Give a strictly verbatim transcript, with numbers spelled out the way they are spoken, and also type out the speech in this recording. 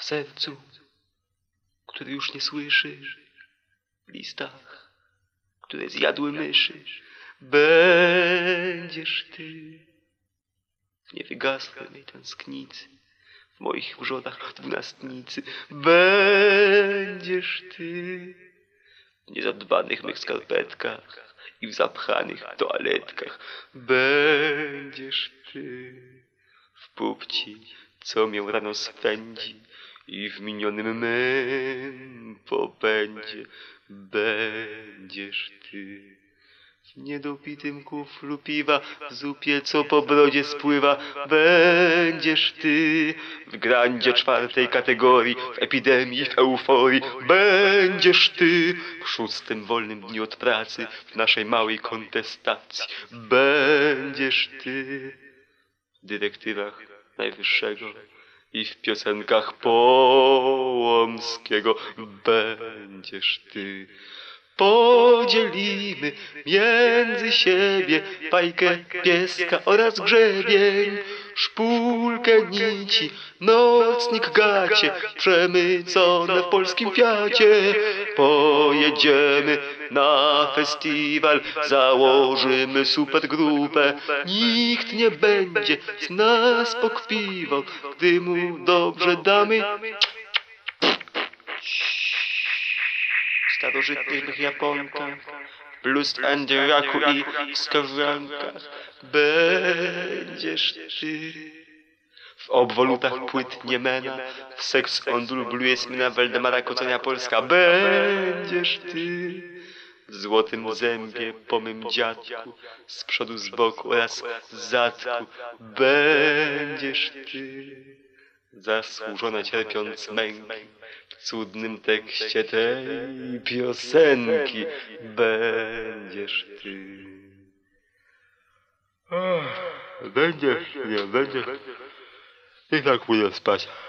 sercu, który już nie słyszy, w listach, które zjadły myszy, będziesz ty. W niewygasłej tęsknicy, w moich wrzodach dwunastnicy, będziesz ty. W niezadbanych mych skarpetkach i w zapchanych toaletkach, będziesz ty. W pupci, co mię rano spędzi, i w minionym mym popędzie, będziesz ty. W niedopitym kuflu piwa, w zupie, co po brodzie spływa, będziesz ty. W grandzie czwartej kategorii, w epidemii, w euforii, będziesz ty. W szóstym wolnym dniu od pracy, w naszej małej kontestacji, będziesz ty. W dyrektywach najwyższego i w piosenkach Połomskiego, będziesz ty. Podzielimy między siebie bajkę pieska oraz grzebień, szpulkę nici, nocnik gacie, przemycone w polskim Fiacie. Pojedziemy na festiwal, założymy supergrupę, nikt nie będzie z nas pokpiwał, gdy mu dobrze damy. W starożytnych Japonkach, w blues and rocku i w skowronkach, będziesz ty. W obwolutach płyt Niemena, w Sex on Blue Smina Waldemara Koconia Polska, będziesz ty. W złotym zębie po mym dziadku, z przodu, z boku oraz z zadku, będziesz ty. Zasłużona cierpiąc męki, w cudnym tekście tej piosenki, będziesz ty. Będziesz, nie, będziesz. I tak pójdę spać.